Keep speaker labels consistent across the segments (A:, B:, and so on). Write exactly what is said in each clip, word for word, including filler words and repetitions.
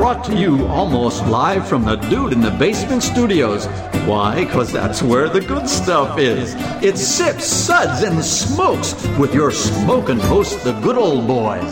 A: brought to you almost live from the Dude in the Basement studios. Why? Because that's where the good stuff is. It's Sips, Suds, and Smokes with your smoking host, the good old boys.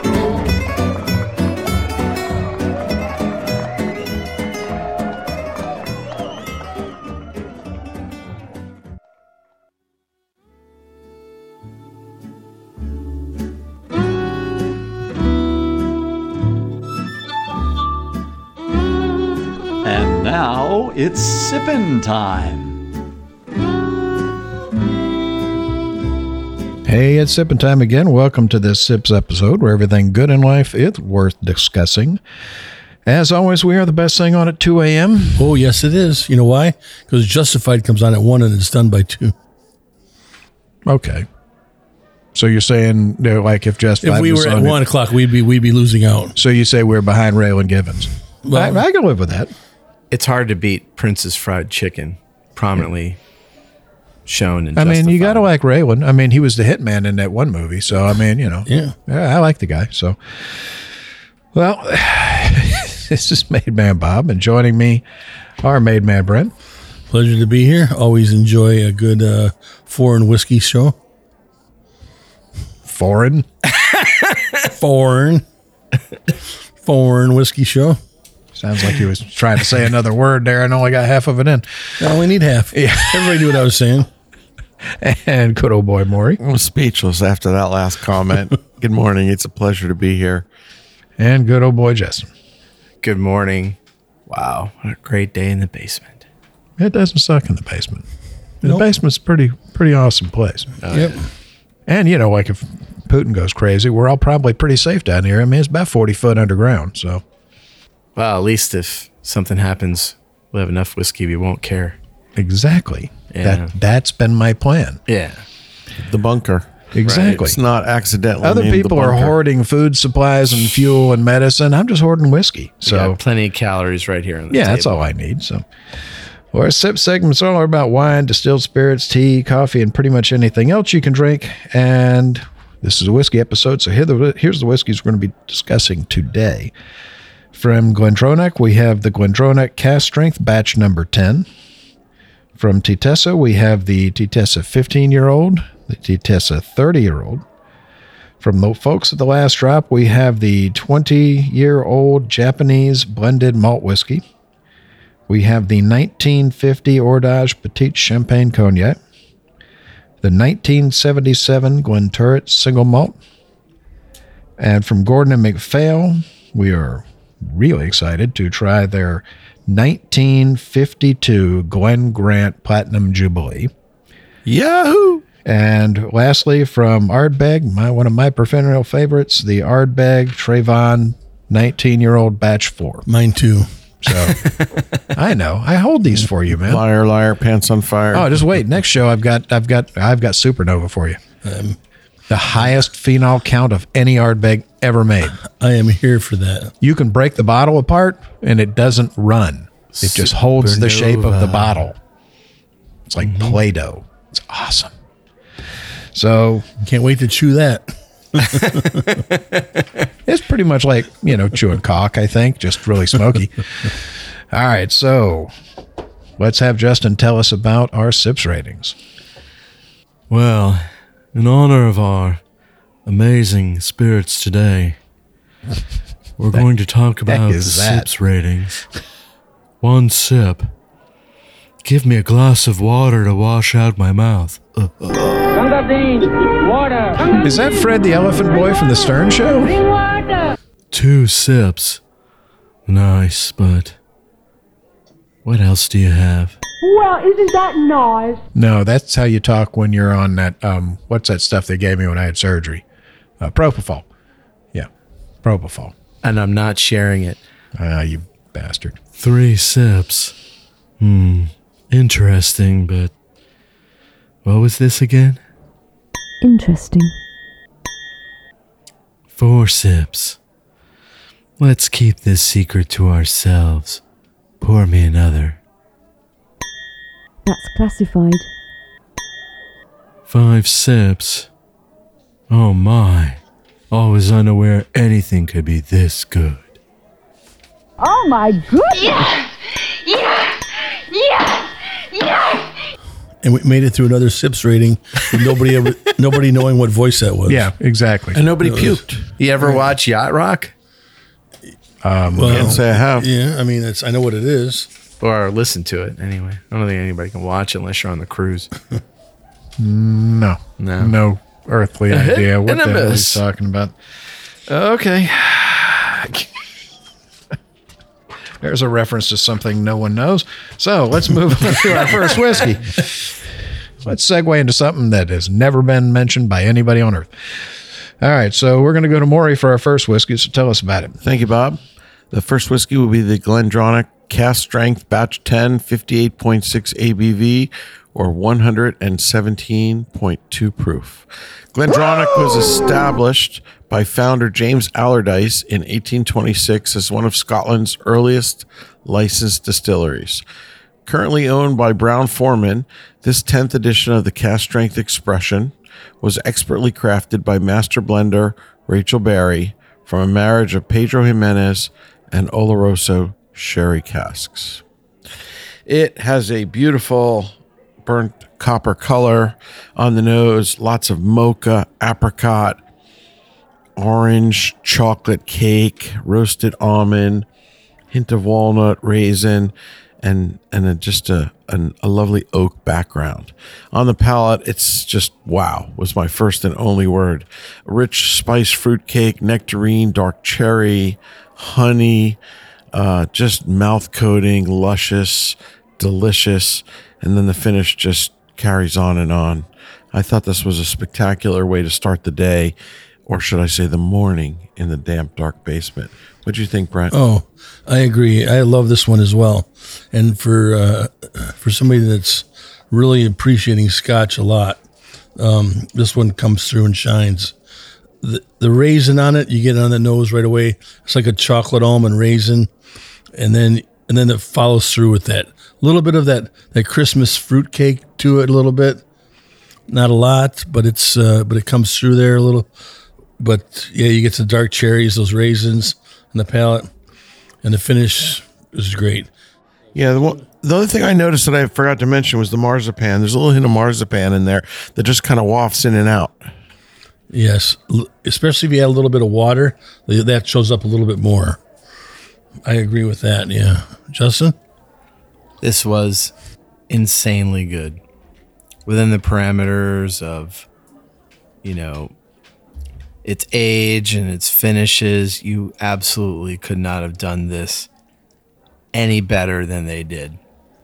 A: Now it's sippin' time.
B: Hey, it's sippin' time again. Welcome to this Sips episode where everything good in life is worth discussing. As always, we are the best thing on at two a.m.
C: Oh, yes, it is. You know why? Because Justified comes on at one and it's done by two.
B: Okay. So you're saying, you know, like if Justified
C: If we
B: was
C: were at
B: on
C: one
B: it,
C: o'clock, we'd be we'd be losing out.
B: So you say we're behind Raylan Givens.
C: Well,
B: I, I can live with that.
D: It's hard to beat Prince's Fried Chicken, prominently shown in
B: I mean, you
D: Justified.
B: got to like Raylan. I mean, he was the hitman in that one movie. So, I mean, you know,
C: Yeah.
B: I like the guy. So, well, this is Made Man Bob, and joining me are Made Man Brent.
C: Pleasure to be here. Always enjoy a good uh, foreign whiskey show.
B: Foreign.
C: Foreign. Foreign whiskey show.
B: Sounds like he was trying to say another word there and only got half of it in.
C: I only need half.
B: Yeah.
C: Everybody knew what I was saying.
B: And good old boy Maury.
E: I'm speechless after that last comment. Good morning. It's a pleasure to be here.
B: And good old boy Justin.
D: Good morning. Wow, what a great day in the basement.
B: It doesn't suck in the basement. The
C: Nope.
B: basement's a pretty, pretty awesome place.
D: Oh,
C: Yep.
B: And, you know, like if Putin goes crazy, we're all probably pretty safe down here. I mean, it's about forty foot underground, so.
D: Well, at least if something happens, we'll have enough whiskey we won't care.
B: Exactly.
D: Yeah.
B: That, that's been my plan.
D: Yeah.
E: The bunker.
B: Exactly.
E: It's not accidentally.
B: Other
E: named the
B: people are
E: bunker.
B: hoarding food supplies and fuel and medicine. I'm just hoarding whiskey.
D: So
B: So,
D: plenty of calories right here on the
B: yeah,
D: table.
B: that's all I need. So, well, our sip segment's all about wine, distilled spirits, tea, coffee, and pretty much anything else you can drink. And this is a whiskey episode, so here the, here's the whiskeys we're going to be discussing today. From Glendronach, we have the Glendronach Cask Strength Batch Number ten. From Titessa, we have the Titessa fifteen-year-old, the Titessa thirty-year-old. From the folks at the Last Drop, we have the twenty-year-old Japanese blended malt whiskey. We have the nineteen fifty Ordage Petite Champagne Cognac, the nineteen seventy-seven Glenturret Single Malt, and from Gordon and MacPhail, we are really excited to try their nineteen fifty-two Glen Grant Platinum Jubilee.
E: Yahoo!
B: And lastly, from Ardbeg, my one of my perennial favorites, the Ardbeg Trayvon nineteen-year-old Batch four.
C: Mine too.
B: So, I know. I hold these for you, man.
E: Liar, liar, pants on fire.
B: Oh, just wait. Next show, I've got, I've got, I've got Supernova for you.
C: Um,
B: The highest phenol count of any Ardbeg ever made.
C: I am here for that.
B: You can break the bottle apart, and it doesn't run. It just holds the shape of the
D: Supernova.
B: bottle. It's like Play-Doh. It's awesome. So
C: Can't wait to chew that.
B: it's pretty much like, you know, chewing cock, I think, just really smoky. All right, so let's have Justin tell us about our Sips ratings.
F: Well, in honor of our amazing spirits today, we're going to talk about the
B: is that?
F: Sips ratings. One sip. Give me a glass of water to wash out my mouth. Uh,
B: Is that Fred the Elephant Boy from the Stern Show?
F: two sips. Nice, but what else do you have?
G: Well, isn't that nice?
B: No, that's how you talk when you're on that, um, what's that stuff they gave me when I had surgery? Uh, Propofol. Yeah, Propofol.
D: And I'm not sharing it.
B: Ah, you bastard.
F: Three sips. Hmm, interesting, but what was this again?
G: Interesting.
F: Four sips. Let's keep this secret to ourselves. Pour me another.
G: That's classified.
F: Five sips. Oh my. I was unaware anything could be this good.
G: Oh my goodness!
H: Yes! Yes! Yes! Yes!
C: And we made it through another Sips rating with nobody ever, nobody knowing what voice that was.
B: Yeah, exactly.
E: And nobody puked.
D: You ever watch Yacht Rock?
B: Um,
C: Well,
E: Can't say I have.
C: Yeah, I mean, it's I know what it is.
D: Or listen to it anyway. I don't think anybody can watch it unless you're on the cruise.
B: no,
D: No.
B: no earthly idea what
D: and
B: the
D: a
B: hell he's
D: miss.
B: talking about. Okay. There's a reference to something no one knows. So let's move on to our first whiskey. Let's segue into something that has never been mentioned by anybody on earth. All right, so we're going to go to Maury for our first whiskey, so tell us about it.
E: Thank you, Bob. The first whiskey will be the GlenDronach Cask Strength Batch ten, fifty-eight point six A B V, or one hundred seventeen point two proof. GlenDronach was established by founder James Allardyce in eighteen twenty-six as one of Scotland's earliest licensed distilleries. Currently owned by Brown-Forman, this tenth edition of the Cask Strength expression was expertly crafted by master blender Rachel Berry from a marriage of Pedro Jimenez and Oloroso sherry casks. It has a beautiful burnt copper color on the nose, lots of mocha, apricot, orange, chocolate cake, roasted almond, hint of walnut, raisin, and and a, just a, an, a lovely oak background. On the palate, it's just wow, was my first and only word. Rich spice fruit cake, nectarine, dark cherry, honey, uh, just mouth coating, luscious, delicious, and then the finish just carries on and on. I thought this was a spectacular way to start the day, or should I say the morning, in the damp, dark basement. What'd you think, Brent?
C: Oh, I agree. I love this one as well. And for uh, for somebody that's really appreciating Scotch a lot, um, this one comes through and shines. The, the raisin on it, you get it on the nose right away. It's like a chocolate almond raisin, and then and then it follows through with that little bit of that that Christmas fruit cake to it a little bit. Not a lot, but it's uh, but it comes through there a little. But yeah, you get the dark cherries, those raisins in the palate, and the finish is great.
E: Yeah, the, one, the other thing I noticed that I forgot to mention was the marzipan. There's a little hint of marzipan in there that just kind of wafts in and out.
C: Yes, l- especially if you add a little bit of water, th- that shows up a little bit more. I agree with that. Yeah, Justin.
D: This was insanely good within the parameters of, you know, its age and its finishes. You absolutely could not have done this any better than they did.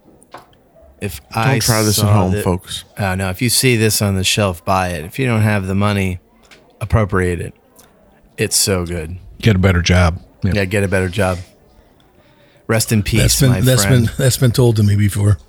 D: If
E: Don't
D: I
E: try this at
D: saw
E: home,
D: that-
E: folks.
D: Oh, no, if you see this on the shelf, buy it. If you don't have the money, appropriate it. It's so good.
B: Get a better job. Yeah.
D: Yeah, get a better job. Rest in peace,
C: That's been
D: my
C: that's
D: friend.
C: been that's been told to me before.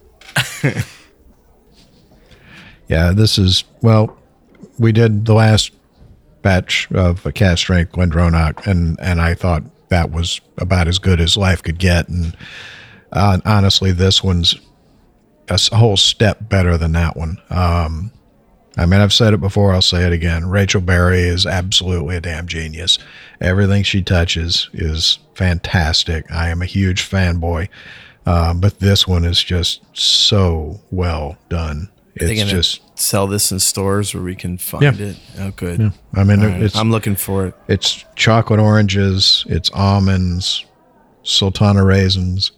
B: Yeah, this is, well, we did the last batch of a Cask Strength GlenDronach, and, and I thought that was about as good as life could get. And uh, honestly, this one's a s- whole step better than that one. Um, I mean, I've said it before, I'll say it again. Rachel Berry is absolutely a damn genius. Everything she touches is fantastic. I am a huge fanboy, uh, but this one is just so well done.
D: Are they
B: It's
D: gonna
B: just,
D: sell this in stores where we can find
B: Yeah.
D: it? Oh, good.
B: yeah. I mean,
D: All right.
B: it's
D: I'm looking for it.
B: it's chocolate oranges, it's almonds, sultana raisins.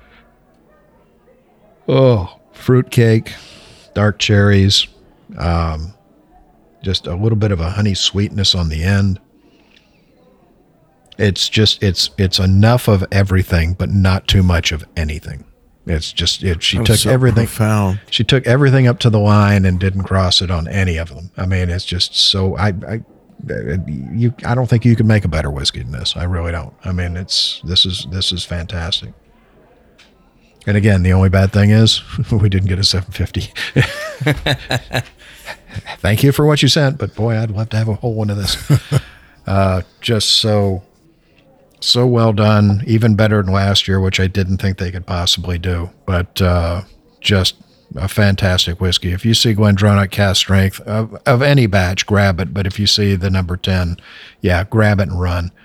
B: Oh, fruit cake, dark cherries, um, just a little bit of a honey sweetness on the end. It's just it's it's enough of everything, but not too much of anything. It's just it, she
E: That was
B: took
E: so
B: everything.
E: profound.
B: She took everything up to the line and didn't cross it on any of them. I mean, it's just so I, I, you, I don't think you could make a better whiskey than this. I really don't. I mean, it's this is this is fantastic. And again, the only bad thing is we didn't get a seven fifty. Thank you for what you sent, but boy, I'd love to have a whole one of this. Uh, just so. So well done, even better than last year, which I didn't think they could possibly do. But uh, just a fantastic whiskey. If you see GlenDronach Cask Strength of, of any batch, grab it. But if you see the number ten, yeah, grab it and run.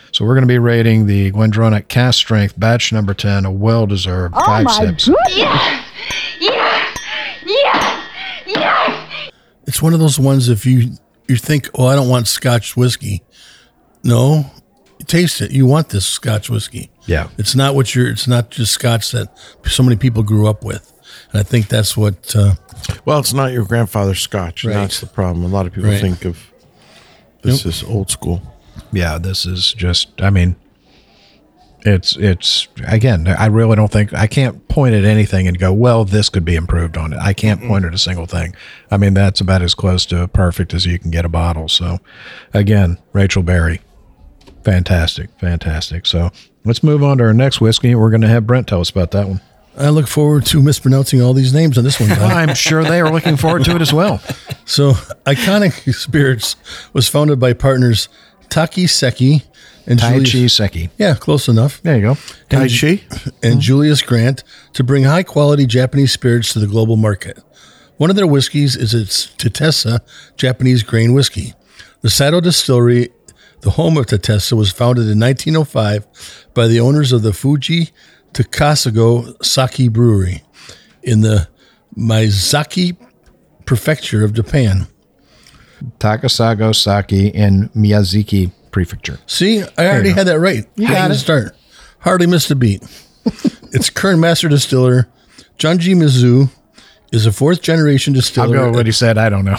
B: So we're going to be rating the Glendronach Cask Strength Batch Number ten, a well-deserved
G: Oh
B: five
G: my
B: sips.
G: goodness!
H: Yes! Yes! Yes! Yes!
C: It's one of those ones if you you think, oh, I don't want Scotch whiskey. No, taste it. You want this Scotch whiskey.
B: Yeah.
C: It's not what you're. It's not just Scotch that so many people grew up with, and I think that's what. Uh,
E: Well, it's not your grandfather's Scotch. and
C: Right.
E: That's the problem. A lot of people
C: Right.
E: think of this is old school.
B: Yeah, this is just, I mean, it's, it's, again, I really don't think, I can't point at anything and go, well, this could be improved on it. I can't point at a single thing. I mean, that's about as close to perfect as you can get a bottle. So, again, Rachel Berry, fantastic, fantastic. So, let's move on to our next whiskey. We're going to have Brent tell us about that one.
C: I look forward to mispronouncing all these names on this one. Bob.
B: I'm sure they are looking forward to it as well.
C: So, Iconic Spirits was founded by partners Taki Seki and
B: Tai Chi
C: Julius.
B: Seki.
C: Yeah, close enough.
B: There you go.
E: Tai Chi?
C: And Julius Grant to bring high quality Japanese spirits to the global market. One of their whiskeys is its Tatessa Japanese grain whiskey. The Sato Distillery, the home of Tatessa, was founded in nineteen oh five by the owners of the Fuji Takasago Sake Brewery in the Miyazaki Prefecture of Japan.
B: Takasago Sake in Miyazaki Prefecture.
C: See, I already
B: you go.
C: had that right. You
B: got
C: to
B: it.
C: start. Hardly missed a beat. Its current master distiller, Junji Mizu, is a fourth generation
B: I'll
C: distiller.
B: go with what he said. I don't know.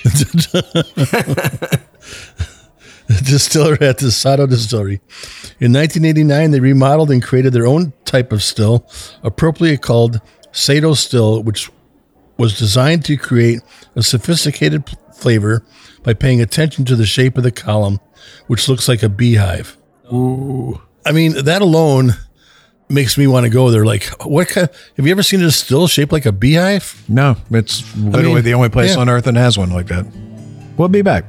C: distiller at the Sato Distillery. In nineteen eighty-nine, they remodeled and created their own type of still, appropriately called Sato Still, which was designed to create a sophisticated p- flavor by paying attention to the shape of the column, which looks like a beehive. Ooh. I mean, that alone makes me want to go there. Like, what kind? Have you ever seen a still shaped like a beehive?
B: No, it's literally
C: mean,
B: the only place
C: yeah.
B: on earth that has one like that. We'll be back.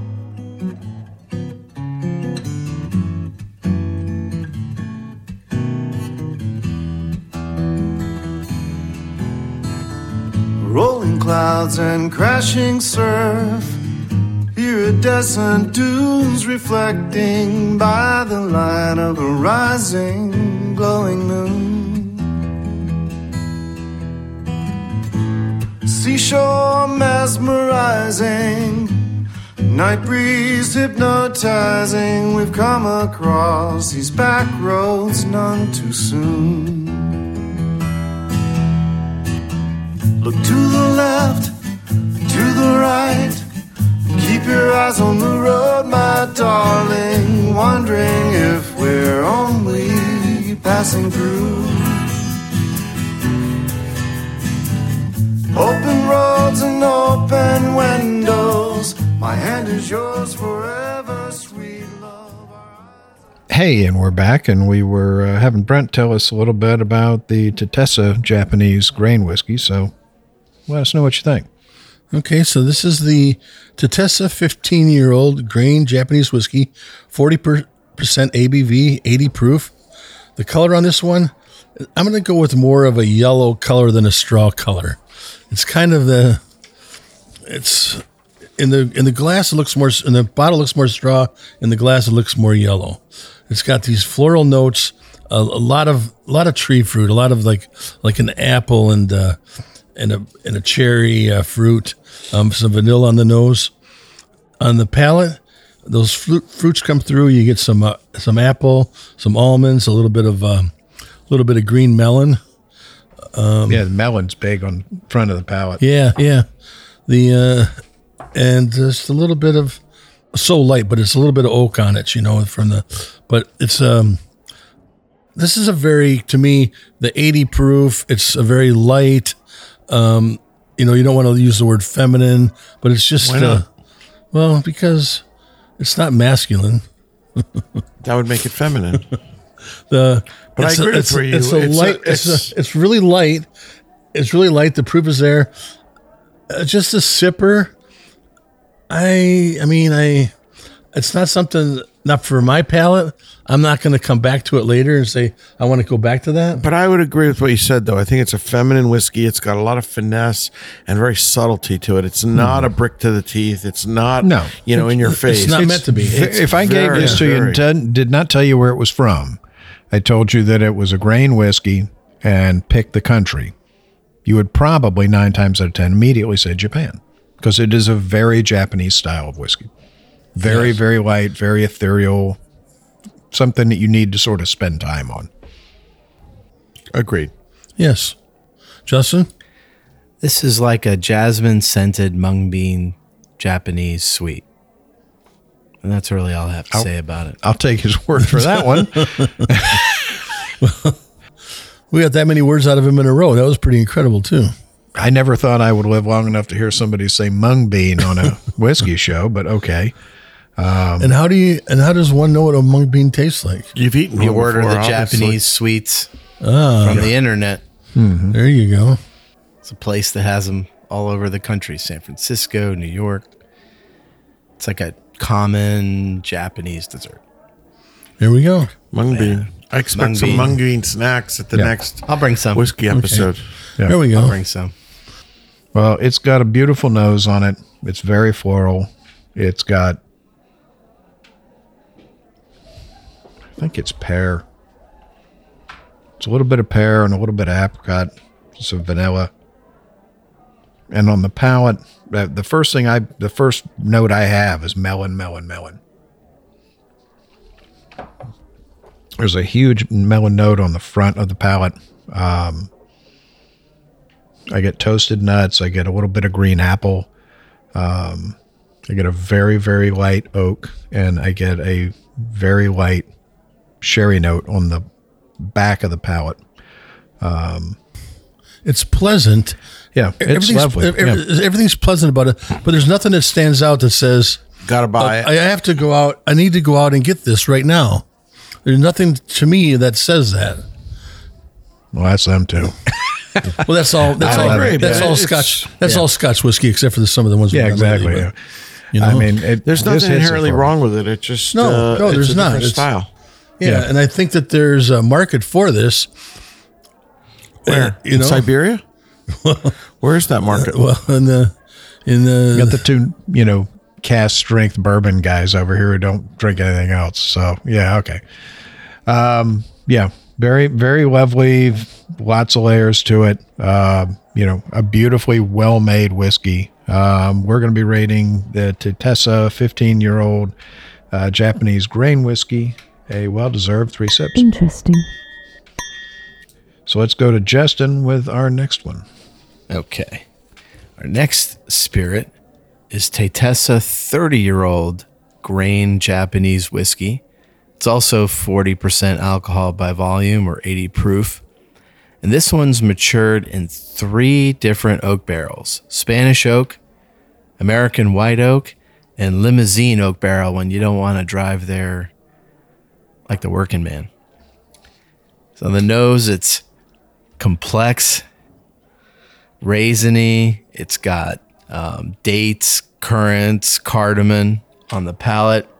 I: Rolling clouds and crashing surf. Iridescent dunes reflecting by the light of the rising, glowing moon. Seashore mesmerizing, night breeze hypnotizing. We've come across these back roads none too soon. Look to the left, to the right. Keep your eyes on the road, my darling. Wondering if we're only passing through. Open roads and open windows. My hand is yours forever, sweet love.
B: Hey, and we're back, and we were uh, having Brent tell us a little bit about the Tatessa Japanese grain whiskey. So let us know what you think.
C: Okay, so this is the Tatessa fifteen-year-old grain Japanese whiskey, forty percent A B V, eighty proof. The color on this one, I'm going to go with more of a yellow color than a straw color. It's kind of the, it's in the in the glass it looks more, in the bottle it looks more straw. In the glass it looks more yellow. It's got these floral notes, a, a lot of a lot of tree fruit, a lot of like like an apple and. Uh, and a and a cherry uh, fruit, um, some vanilla on the nose. On the palate, those fruit, fruits come through. You get some uh, some apple, some almonds, a little bit of a um, little bit of green melon. Um,
B: yeah, the melon's big on front of the palate.
C: Yeah, yeah. The uh, and just a little bit of so light, but it's a little bit of oak on it, you know, from the. But it's um. This is a very, to me, the eighty proof. It's a very light. Um, you know, you don't want to use the word feminine, but it's just,
E: Why not?
C: Uh, well, because it's not masculine.
E: That would make it feminine.
C: The
E: But I
C: it's
E: agree
C: a, it's,
E: with you.
C: It's a
E: It's a-
C: light. It's,
E: it's-
C: a, it's really light. It's really light. The proof is there. Uh, just a sipper. I, I mean, I. It's not something not for my palate. I'm not going to come back to it later and say I want to go back to that.
E: But I would agree with what you said, though. I think it's a feminine whiskey. It's got a lot of finesse and very subtlety to it. It's not a brick to the teeth. It's not,
B: No.
E: you know, in your face.
C: It's not meant to be.
E: It's
B: if I gave
E: very,
B: this to you
E: very-
B: and did, did not tell you where it was from, I told you that it was a grain whiskey and picked the country, you would probably nine times out of ten immediately say Japan, because it is a very Japanese style of whiskey. Very,
C: Yes.
B: very light, very ethereal, something that you need to sort of spend time on.
E: Agreed.
C: Yes. Justin?
D: This is like a jasmine scented mung bean Japanese sweet. And that's really all I have to
B: I'll-
D: say about it.
B: I'll take his word for that one.
C: We got that many words out of him in a row. That was pretty incredible, too.
B: I never thought I would live long enough to hear somebody say mung bean on a whiskey show, but okay. Um,
C: and how do you? And how does one know what a mung bean tastes like?
E: You've eaten
D: You
E: one
D: order
E: before,
D: the
E: obviously.
D: Japanese sweets
C: Ah,
D: from the internet.
C: there you go.
D: It's a place that has them all over the country. San Francisco, New York. It's like a common Japanese dessert.
C: There we go.
E: Mung bean. I expect
D: Mung
E: some
D: bean.
E: mung bean snacks at the
B: Yeah.
E: next
D: I'll bring some.
E: whiskey episode.
B: Yeah.
C: There we
D: I'll
C: go.
D: bring some.
B: Well, it's got a beautiful nose on it. It's very floral. It's got, I think it's pear. It's a little bit of pear and a little bit of apricot, some vanilla. And on the palate, uh, the first thing I, the first note I have is melon, melon, melon. There's a huge melon note on the front of the palate. Um, I get toasted nuts. I get a little bit of green apple. Um, I get a very, very light oak, and I get a very light sherry note on the back of the palate.
C: It's pleasant.
B: Yeah, it's
C: Everything's,
B: lovely.
C: ev-
B: Yeah.
C: everything's pleasant about it, but there's nothing that stands out that says,
E: Gotta buy
C: I
E: it.
C: have to go out. I need to go out and get this right now. There's nothing to me that says that.
B: Well, that's them too.
C: Well, that's all. That's
E: I
C: all.
E: agree,
C: that's
E: but
C: all
E: it's-
C: Scotch. That's all Scotch whiskey, except for the, some of the ones.
B: Yeah,
C: we've done lately,
B: exactly.
C: but,
B: Yeah.
C: You know,
B: I mean, it,
E: There's
B: this
E: nothing
B: hits it
E: inherently
B: for me.
E: wrong with it. It's just
C: No,
E: uh,
C: no,
E: it's
C: there's
E: a
C: not.
E: different
C: It's-
E: style.
C: yeah,
B: Yeah.
C: and I think that there's a market for this.
E: Where?
C: Uh, you
E: in
C: know,
E: Siberia? Where's that market?
C: well, in the in the
B: You got the two, you know, cast strength bourbon guys over here who don't drink anything else. So yeah, okay. Um, yeah, very, very lovely. Lots of layers to it. Uh, you know, a beautifully well-made whiskey. Um, we're going to be rating the Tessa fifteen-year-old uh, Japanese grain whiskey, a well-deserved three sips.
G: Interesting.
B: So let's go to Justin with our next one.
D: Okay. Our next spirit is Tetessa thirty-year-old grain Japanese whiskey. It's also forty percent alcohol by volume or eighty proof. And this one's matured in three different oak barrels: Spanish oak, American white oak, and limousine oak barrel when you don't want to drive there like the working man. So on the nose, it's complex, raisiny. It's got um, dates, currants, cardamom on the palate.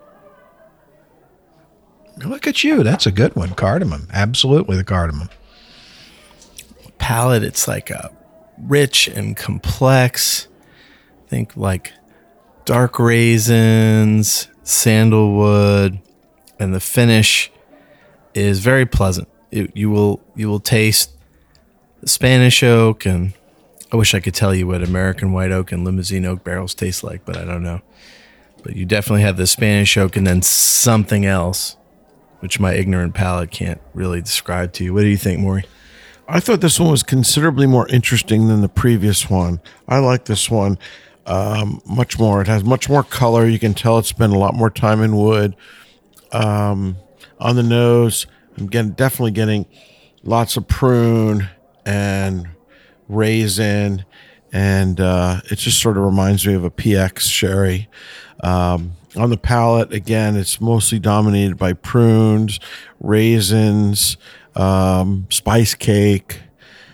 B: Look at you. That's a good one. Cardamom. Absolutely the cardamom.
D: Palate, it's like a rich and complex. Think like dark raisins, sandalwood, and the finish is very pleasant. It, you will you will taste the Spanish oak, and I wish I could tell you what American white oak and limousine oak barrels taste like, but I don't know. But you definitely have the Spanish oak and then something else, which my ignorant palate can't really describe to you. What do you think, Maury?
E: I thought this one was considerably more interesting than the previous one. I like this one um, much more. It has much more color. You can tell it's spent a lot more time in wood. Um, on the nose, I'm getting, definitely getting lots of prune and raisin, and uh, it just sort of reminds me of a P X sherry. Um, on the palate, again, it's mostly dominated by prunes, raisins, um, spice cake,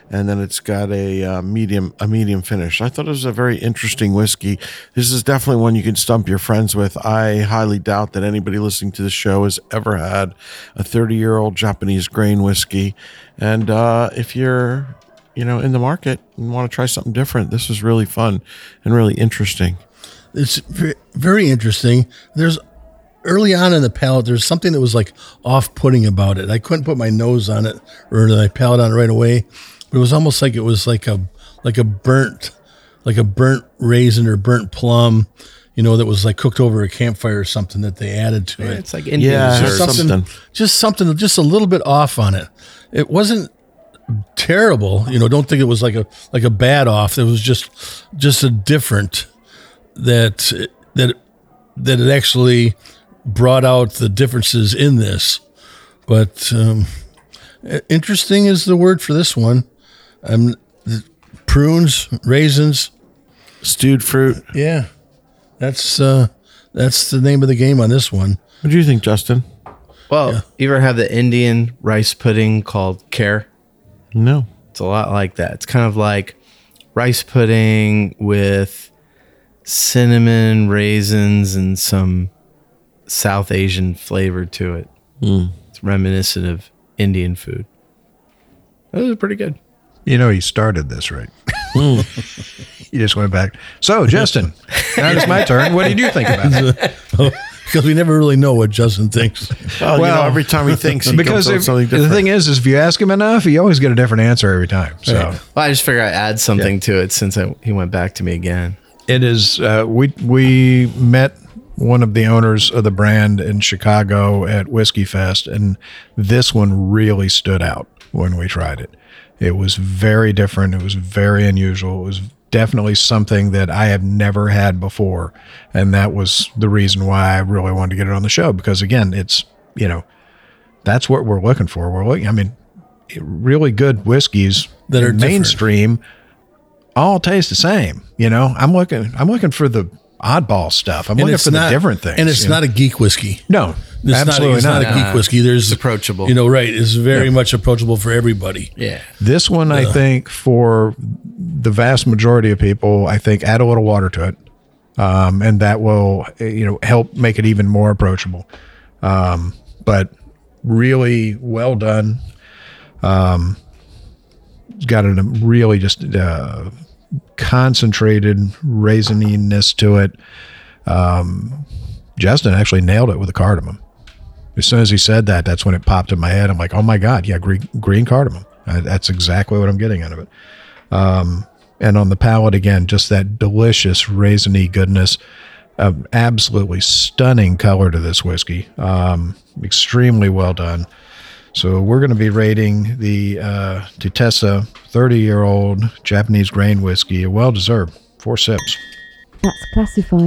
E: and then it's got a uh, medium a medium finish. I thought it was a very interesting whiskey. This is definitely one you can stump your friends with. I highly doubt that anybody listening to the show has ever had a thirty-year-old Japanese grain whiskey. And uh, if you're, you know, in the market and want to try something different, this is really fun and really interesting.
C: It's ve- very interesting. There's early on in the palate, there's something that was like off-putting about it. I couldn't put my nose on it or my palate on it right away. But it was almost like it was like a like a burnt, like a burnt raisin or burnt plum, you know, that was like cooked over a campfire or something that they added to
D: Yeah,
C: it.
D: it's like Indian
E: Yeah,
C: Just
D: dessert.
C: something,
E: something.
C: just something, just a little bit off on it. It wasn't terrible, you know. Don't think it was like a like a bad off. It was just just a different that that that it actually brought out the differences in this. But um, interesting is the word for this one. Um, prunes, raisins,
E: Stewed fruit.
C: yeah, that's uh, that's the name of the game on this one.
E: What do you think, Justin?
D: Well, you ever have the Indian rice pudding called kher?
E: No.
D: It's a lot like that. It's kind of like rice pudding with cinnamon, raisins, and some South Asian flavor to it.
E: Mm.
D: It's reminiscent of Indian food. Those are pretty good.
B: You know, you started this, right? You just went back. So, Justin, now it's my turn. What did you think about it?
C: Because we never really know what Justin thinks.
E: Well, you
B: Well,
E: know, every time he thinks he
B: because
E: comes up
B: if,
E: with something
B: the
E: different.
B: thing is, is if you ask him enough, you always get a different answer every time. So
C: Right.
D: Well, I just figured I'd add something to it since I, he went back to me again.
B: it is. Uh, we we met one of the owners of the brand in Chicago at Whiskey Fest, and this one really stood out when we tried it. It was very different. It was very unusual. It was definitely something that I have never had before. And that was the reason why I really wanted to get it on the show, because again, it's, you know, that's what we're looking for. We're looking, I mean, really good whiskeys
C: That are
B: in mainstream all taste the same. You know, I'm looking, I'm looking for the oddball stuff. I'm
C: And
B: looking
C: it's
B: for
C: not-
B: the different things.
C: And it's
B: you know?
C: not a geek whiskey.
B: no,
C: It's
B: absolutely
C: not,
B: not.
C: it's not a geek whiskey. There's
D: It's approachable.
C: You know, right? It's very much approachable for everybody.
D: Yeah.
B: This one, I think, for the vast majority of people, I think add a little water to it, um, and that will, uh, you know, help make it even more approachable. Um, but really well done. Um, it's got a really just uh, concentrated raisininess to it. Um, Justin actually nailed it with the cardamom. As soon as he said that, that's when it popped in my head. I'm like, oh my God, yeah, green, green cardamom. Uh, that's exactly what I'm getting out of it. Um, and on the palate, again, just that delicious raisiny goodness. Uh, absolutely stunning color to this whiskey. Um, extremely well done. So we're going to be rating the uh, Tutesa thirty-year-old Japanese grain whiskey, a well-deserved four sips.
G: That's classified.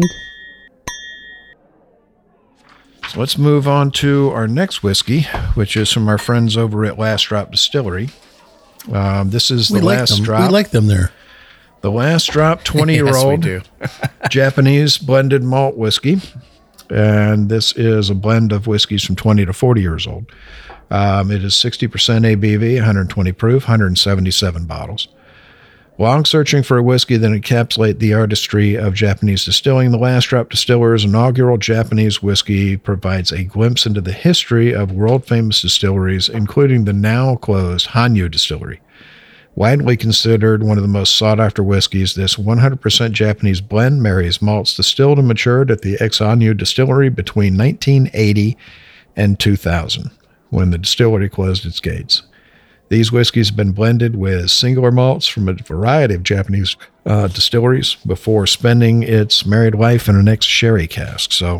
B: So let's move on to our next whiskey, which is from our friends over at Last Drop Distillery. Um, this is the
C: We like
B: Last
C: them.
B: Drop.
C: We like them there.
B: the Last Drop twenty-year-old
D: Yes, we do.
B: Japanese blended malt whiskey. And this is a blend of whiskeys from twenty to forty years old. Um, it is sixty percent A B V, one hundred twenty proof, one hundred seventy-seven bottles. Long searching for a whiskey that encapsulates the artistry of Japanese distilling, the Last Drop Distiller's inaugural Japanese whiskey provides a glimpse into the history of world-famous distilleries, including the now-closed Hanyu Distillery. Widely considered one of the most sought-after whiskeys, this one hundred percent Japanese blend marries malts distilled and matured at the ex-Hanyu Distillery between nineteen eighty and two thousand, when the distillery closed its gates. These whiskeys have been blended with singular malts from a variety of Japanese uh, distilleries before spending its married life in an ex-sherry cask. So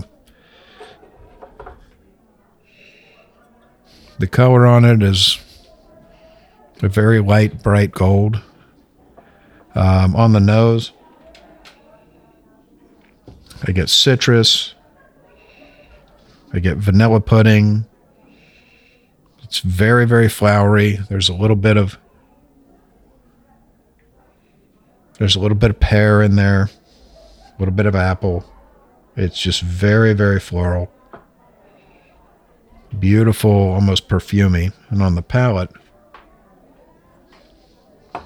B: the color on it is a very light, bright gold. Um, on the nose, I get citrus. I get vanilla pudding. It's very, very flowery. There's a little bit of there's a little bit of pear in there, a little bit of apple. It's just very, very floral. Beautiful, almost perfumey. And on the palate,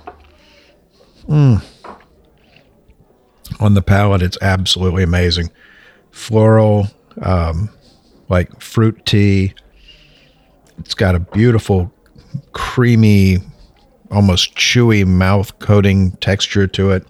B: Mm. On the palate, it's absolutely amazing. Floral, um, like fruit tea. It's got a beautiful, creamy, almost chewy mouth coating texture to it.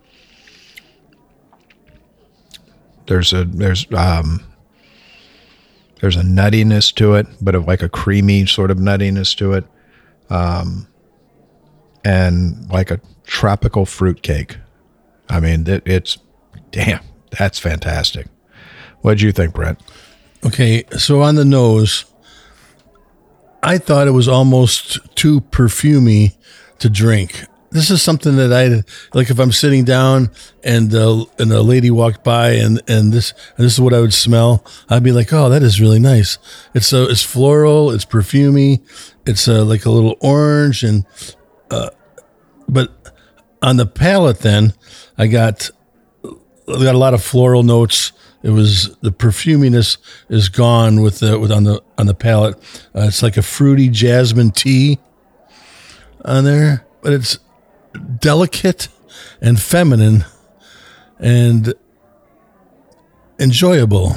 B: There's a there's um there's a nuttiness to it, but of like a creamy sort of nuttiness to it, um, and like a tropical fruit cake. I mean, it, it's damn, that's fantastic. What'd you think, Brent?
C: Okay, so on the nose, I thought it was almost too perfumey to drink. This is something that I like if I'm sitting down and uh, and a lady walked by and and this and this is what I would smell. I'd be like, oh, that is really nice. It's uh, it's floral, it's perfumey, it's uh, like a little orange and uh, but on the palate, then I got I got a lot of floral notes. It was the perfuminess is gone with the with on the on the palate. Uh, it's like a fruity jasmine tea on there, but it's delicate and feminine and enjoyable.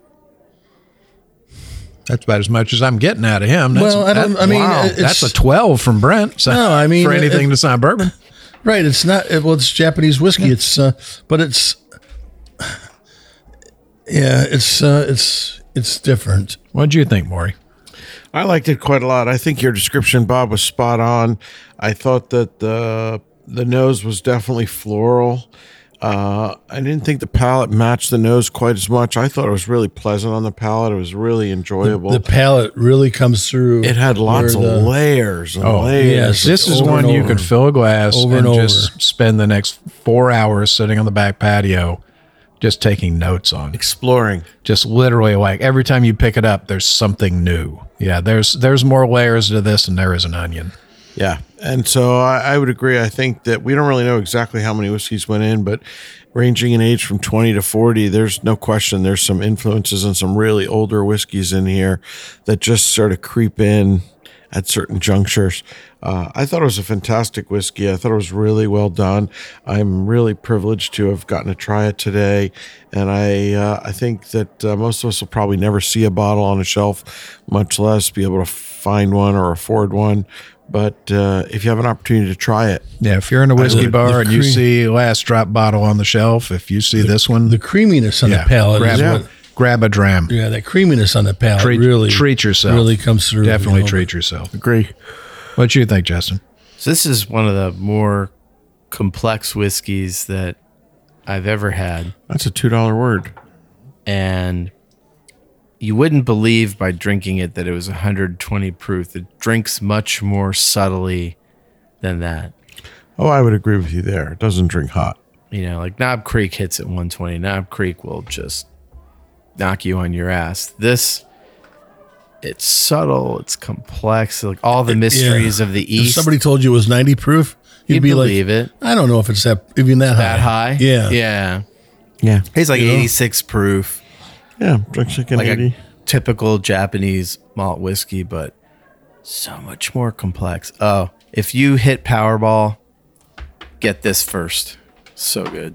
B: That's about as much as I'm getting out of him. That's,
C: Well, I don't-
B: that-
C: I mean,
B: wow,
C: it's-
B: that's a twelve from Brent. So
C: No, I mean,
B: for anything
C: it-
B: to sign bourbon.
C: Right, it's not. Well, it's Japanese whiskey. It's, uh, but it's, yeah, it's, uh, it's, it's different.
B: What'd you think, Maury?
E: I liked it quite a lot. I think your description, Bob, was spot on. I thought that the the nose was definitely floral. Uh, I didn't think the palate matched the nose quite as much. I thought it was really pleasant on the palate. It was really enjoyable.
C: The palate really comes through.
E: It had lots of
C: where the-
E: layers and
B: Oh,
E: layers.
C: yes.
B: This is
C: Over
B: one
C: and
B: you
C: over.
B: could fill a glass
C: Over
B: and,
C: and
B: just
C: over.
B: spend the next four hours sitting on the back patio just taking notes on.
E: Exploring.
B: Just literally like every time you pick it up, there's something new. Yeah, there's there's more layers to this than there is an onion.
E: Yeah. And so I, I would agree. I think that we don't really know exactly how many whiskeys went in, but ranging in age from twenty to forty, there's no question there's some influences and some really older whiskeys in here that just sort of creep in at certain junctures. Uh, I thought it was a fantastic whiskey. I thought it was really well done. I'm really privileged to have gotten to try it today. And I uh, I think that uh, most of us will probably never see a bottle on a shelf, much less be able to find one or afford one. But uh, if you have an opportunity to try it,
B: Yeah, if you're in a whiskey
C: would-
B: bar
C: the
B: and you
C: cream-
B: see last drop bottle on the shelf, if you see this one,
C: the creaminess on
B: yeah,
C: the palate.
B: grab,
C: is
E: Yeah.
C: what,
B: grab a dram.
C: yeah, that creaminess on the palate
B: Treat,
C: really
B: treat yourself.
C: Really comes through.
B: Definitely
C: you know.
B: treat yourself.
E: agree.
B: What you think, Justin?
D: So this is one of the more complex whiskeys that I've ever had.
E: That's a two dollar word.
D: And you wouldn't believe by drinking it that it was one hundred twenty proof. It drinks much more subtly than that.
E: Oh, I would agree with you there. It doesn't drink hot.
D: You know, like Knob Creek hits at one twenty. Knob Creek will just knock you on your ass. This, it's subtle, it's complex, like all the mysteries
C: Yeah.
D: of the
C: If
D: East.
C: somebody told you it was ninety proof, you'd,
D: You'd
C: be
D: believe
C: like,
D: it.
C: I don't know if it's that even that high.
D: That high?
C: Yeah.
D: Yeah.
E: Yeah.
D: He's like
C: You know?
D: eighty-six proof.
E: Yeah. Drinks like an
D: Like
E: eighty.
D: a typical Japanese malt whiskey, but so much more complex. Oh, if you hit Powerball, get this first. So good.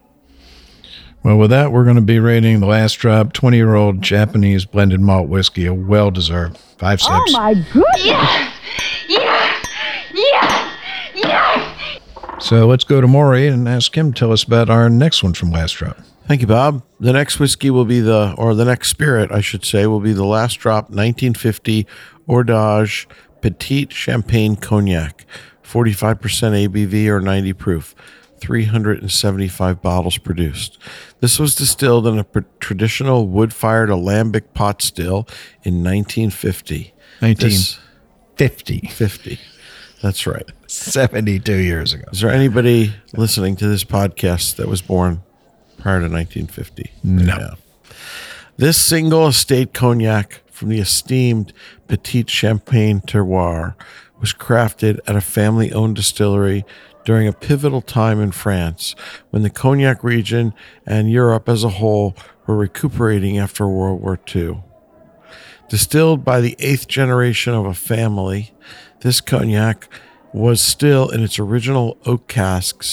B: Well, with that, we're going to be rating the last drop twenty-year-old Japanese blended malt whiskey, a well-deserved five sips.
G: Oh my goodness!
H: Yes! Yes! Yes! Yes!
B: So let's go to Maury and ask him to tell us about our next one from last drop.
E: Thank you, Bob. The next whiskey will be the, or the next spirit, I should say, will be the last drop nineteen fifty Ordage Petite Champagne Cognac, forty-five percent A B V or ninety proof, three hundred seventy-five bottles produced. This was distilled in a pr- traditional wood-fired alembic pot still in nineteen fifty.
B: nineteen
E: This-
B: fifty.
E: fifty. That's right.
B: seventy-two years ago.
E: Is there anybody listening to this podcast that was born prior to nineteen fifty?
B: No.
E: Yeah. This single estate cognac from the esteemed Petite Champagne terroir was crafted at a family-owned distillery during a pivotal time in France when the cognac region and Europe as a whole were recuperating after World War Two. Distilled by the eighth generation of a family, this cognac was still in its original oak casks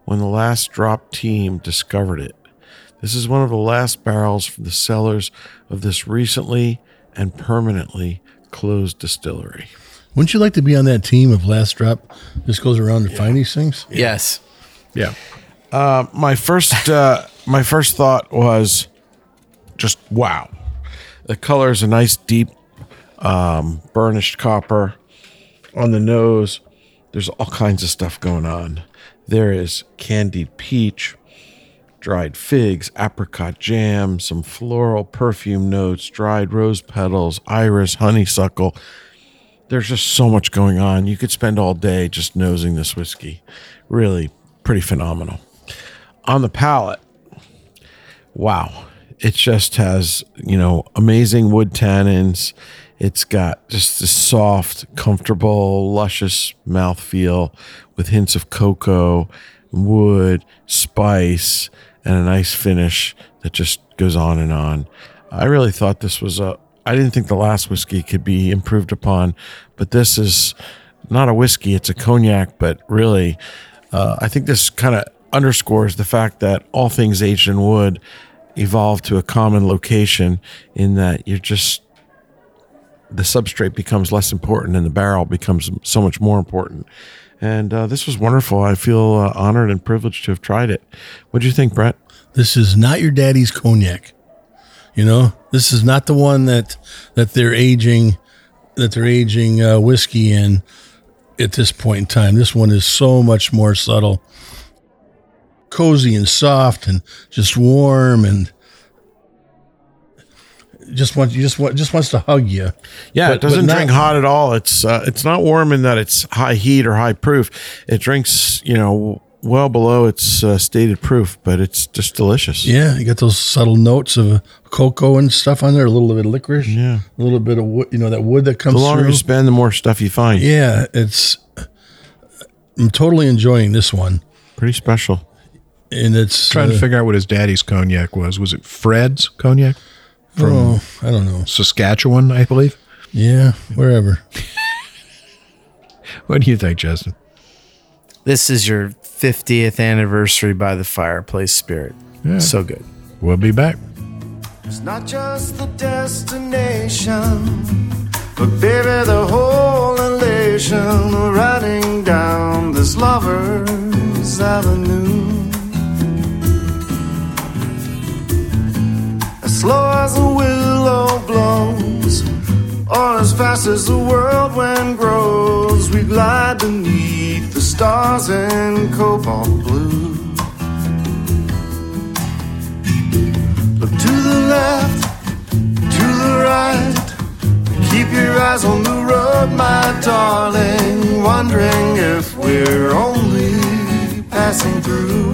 E: when the Last Drop team discovered it. This is one of the last barrels from the cellars of this recently and permanently closed distillery.
C: Wouldn't you like to be on that team of Last Drop? Just goes around and find these things.
D: Yes.
B: Yeah.
E: Uh, my first, uh, my first thought was just wow. The color is a nice deep um, burnished copper. On the nose, there's all kinds of stuff going on. There is candied peach, dried figs, apricot jam, some floral perfume notes, dried rose petals, iris, honeysuckle. There's just so much going on. You could spend all day just nosing this whiskey. Really pretty phenomenal. On the palate, wow. It just has, you know, amazing wood tannins. It's got just this soft, comfortable, luscious mouthfeel with hints of cocoa, wood, spice, and a nice finish that just goes on and on. I really thought this was a, I didn't think the last whiskey could be improved upon, but this is not a whiskey, it's a cognac, but really, uh, I think this kind of underscores the fact that all things aged in wood evolve to a common location in that you're just, the substrate becomes less important and the barrel becomes so much more important. And uh, this was wonderful. I feel uh, honored and privileged to have tried it. What do you think, Brett?
C: This is not your daddy's cognac. You know, this is not the one that that they're aging, that they're aging uh, whiskey in at this point in time. This one is so much more subtle, cozy and soft, and just warm, and just wants you just want just wants to hug you.
E: Yeah,
C: But-
E: it doesn't
C: but not-
E: drink hot at all. It's uh, it's not warm in that it's high heat or high proof. It drinks, you know, well below its uh, stated proof, but it's just delicious.
C: Yeah, you got those subtle notes of cocoa and stuff on there, a little bit of licorice,
E: Yeah.
C: a little bit of wood, you know, that wood that
E: The
C: comes
E: longer
C: through.
E: you spend, the more stuff you find.
C: Yeah, it's. I'm totally enjoying this one,
E: Pretty special.
C: and it's
B: Trying
C: uh,
B: to figure out what his daddy's cognac was. Was it Fred's cognac? From
C: oh, I don't know.
B: Saskatchewan, I believe.
C: Yeah, wherever.
B: What do you think, Justin?
D: This is your fiftieth anniversary by the Fireplace Spirit.
B: Yeah.
D: So good.
B: We'll be back.
I: It's not just the destination, but baby, the whole elation of riding down this lover's avenue. As slow as a willow blows, or as fast as the world wind grows, we glide beneath the stars in cobalt blue. Look to the left, to the right, keep your eyes on the road, my darling, wondering if we're only passing through.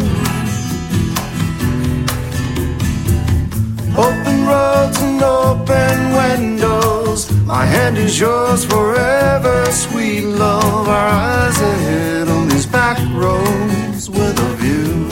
I: Open roads and open windows, my hand is yours forever, sweet love. Our eyes ahead on these back roads with a view.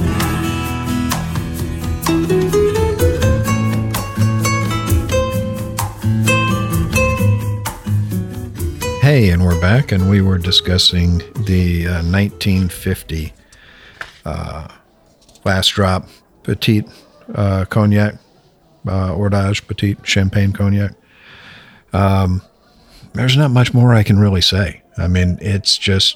B: Hey, and we're back, and we were discussing the uh, nineteen fifty uh, Last Drop Petite uh, Cognac, uh, Ordage Petite Champagne Cognac. Um, there's not much more I can really say. I mean, it's just,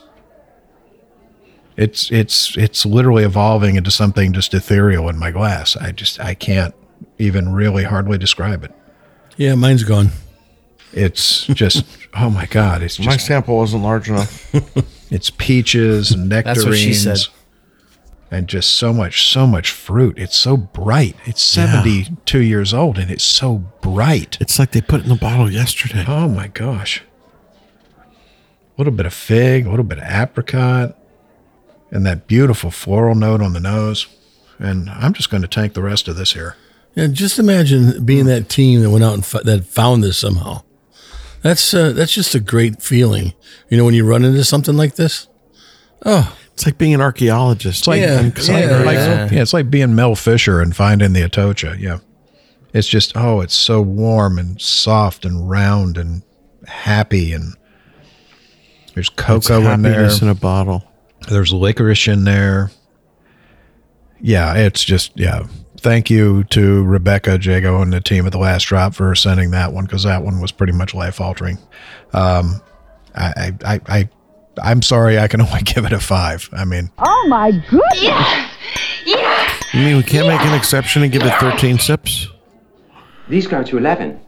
B: it's it's it's literally evolving into something just ethereal in my glass. I just I can't even really hardly describe it.
C: Yeah, mine's gone.
B: It's just, oh my God, it's
E: My
B: just,
E: sample wasn't large enough.
B: it's peaches and nectarines.
D: That's what she said.
B: And just so much, so much fruit. It's so bright. It's seventy-two years old and it's so bright.
E: It's like they put it in the bottle yesterday.
B: Oh my gosh. A little bit of fig, a little bit of apricot, and that beautiful floral note on the nose. And I'm just going to tank the rest of this here.
C: Yeah, just imagine being that team that went out and f- that found this somehow. That's uh, that's just a great feeling. You know, when you run into something like this. Oh,
E: It's like being an archaeologist.
B: It's like,
C: Yeah,
B: it's like,
C: yeah,
B: like-
D: yeah.
B: yeah, it's like being Mel Fisher and finding the Atocha. Yeah. It's just, oh, it's so warm and soft and round and happy. And there's
E: It's
B: cocoa in there.
E: happiness in a bottle.
B: There's licorice in there. yeah, it's just, yeah. Thank you to Rebecca, Jago, and the team at The Last Drop for sending that one, because that one was pretty much life-altering. Um, I, I, I, I'm sorry, I can only give it a five. I mean...
G: Oh, my goodness!
H: Yeah! Yeah!
E: You mean we can't make an exception and give it thirteen sips?
J: These go to eleven.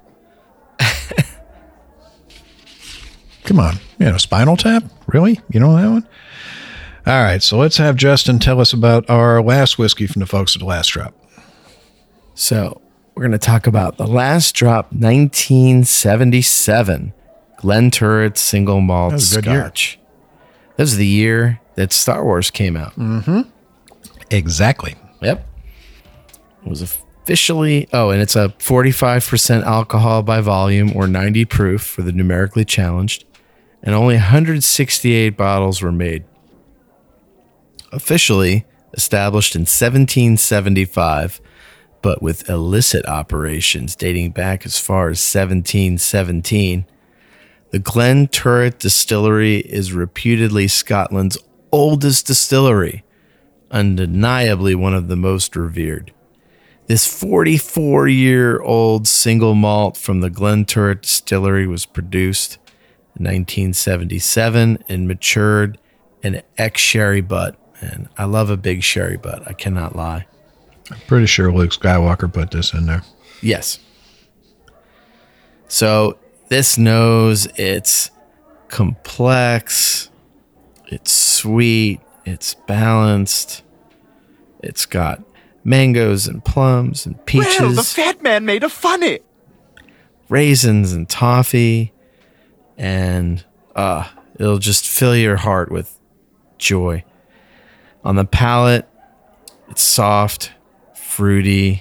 B: Come on. You know, Spinal Tap? Really? You know that one? All right, so let's have Justin tell us about our last whiskey from the folks at The Last Drop.
D: So we're going to talk about The Last Drop nineteen seventy-seven Glenturret Single Malt
B: That was a good year.
D: Scotch. That was the year that Star Wars came out.
B: Mm-hmm. Exactly.
D: Yep. It was officially, oh, and it's a forty-five percent alcohol by volume or ninety proof for the numerically challenged, and only one hundred sixty-eight bottles were made. Officially established in seventeen seventy-five, but with illicit operations dating back as far as seventeen seventeen, the Glenturret Distillery is reputedly Scotland's oldest distillery, undeniably one of the most revered. This forty-four-year-old single malt from the Glenturret Distillery was produced in nineteen seventy-seven and matured in ex-sherry butt. And I love a big sherry butt. I cannot lie.
B: I'm pretty sure Luke Skywalker put this in there.
D: Yes. So this nose, it's complex, it's sweet, it's balanced, it's got mangoes and plums and peaches.
K: Well, the fat man made a funny.
D: Raisins and toffee, and uh, it'll just fill your heart with joy. On the palate, it's soft, fruity,